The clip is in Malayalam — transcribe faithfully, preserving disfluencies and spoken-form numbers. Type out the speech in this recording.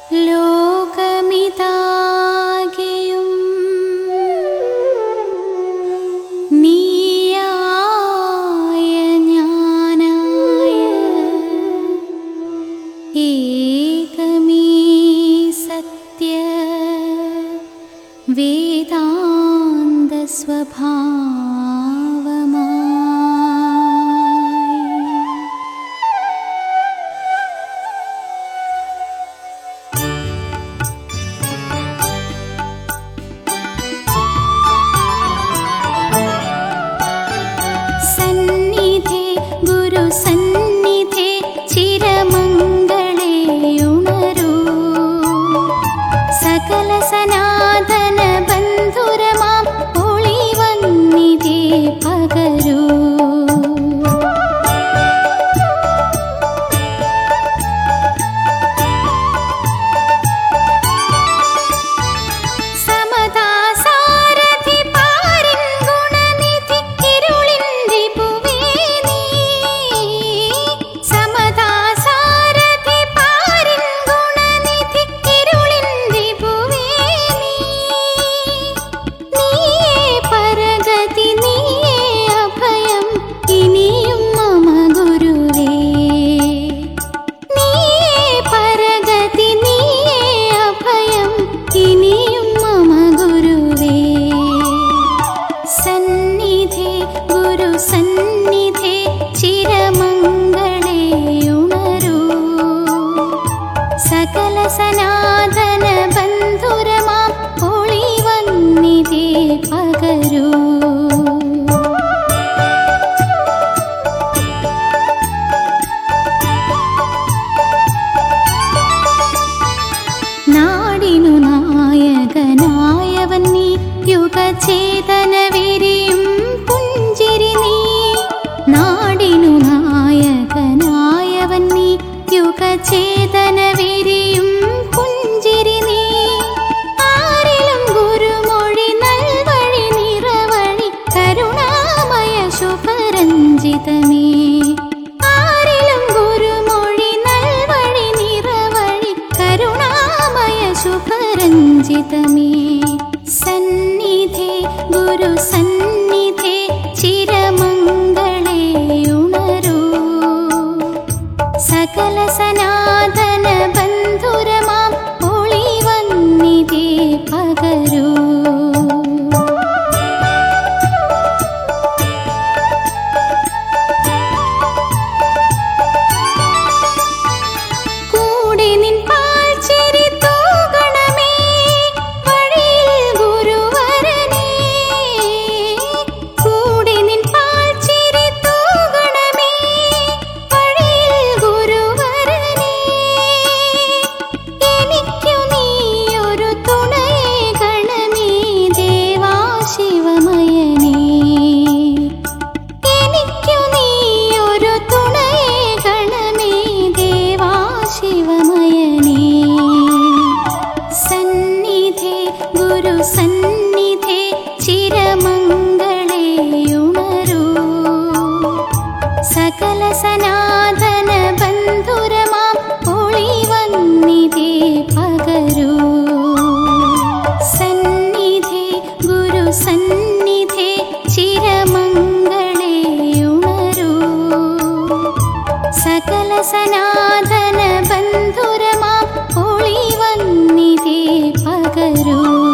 ലോകമിതാകെയും നീയായ ജ്ഞാനായ ഏകമീ സത്യ വേദാന്ത സ്വഭാവമായി സന്നിധേ ഗുരു സന്നിധേ ചിരമംഗളേ ഉണരൂ സകല സനാതന ബന്ധുരമാം ഒളിവന്നിധേ പകരൂ സന്നിധേ ചിരമംഗളേ ഉണരൂ സകല സനാതന ബന്ധുരമാം ഒളിവന്നിധേ പകരൂ നാടിനു നായകനായവൻ നീ യുഗചേതന വിരിയും പുഞ്ചിരി നീ നാടിനു നായകനായവൻ നീ യുഗചേതന വിരിയും പുഞ്ചിരി നീ ആരിലും ഗുരുമൊഴി നൽവഴി നിറവഴി കരുണാമയ ശുഭരഞ്ജിതമേ ആരിലും ഗുരുമൊഴി നൽവഴി നിറവഴി കരുണാമയ ശുഭരഞ്ജിതമേ സന്നിധേ ഗുരു സന്നിധേ ചിരമംഗളേ ഉണരൂ സകല സനാതന ബന്ധുരമാം ഒളിവന്നിധേ പകരൂ കൂടെ നിൻ പാൽച്ചിരി തൂകണമേ വഴിയിൽ ഗുരുവരനേ കൂടെ നിൻ പാൽച്ചിരി തൂകണമേ വഴിയിൽ ഗുരുവരനേ എനിക്കു നീയൊരു തുണയേകണമേ ദേവാ ശിവമയനേ എനിക്കു നീയൊരു തുണയേകണമേ ദേവാ ശിവമയനേ സന്നിധേ ഗുരു സന്നിധേ ചിരമംഗളേ ഉണരൂ സകല സനാതന ബന്ധുരമാം ഒളിവന്നിധേ പകരൂ സന്നിധേ ഗുരു സന്നിധേ ചിരമംഗളേ ഉണരൂ സകല സനാതന ബന്ധുരമാം ഒളിവന്നിധേ പകരൂ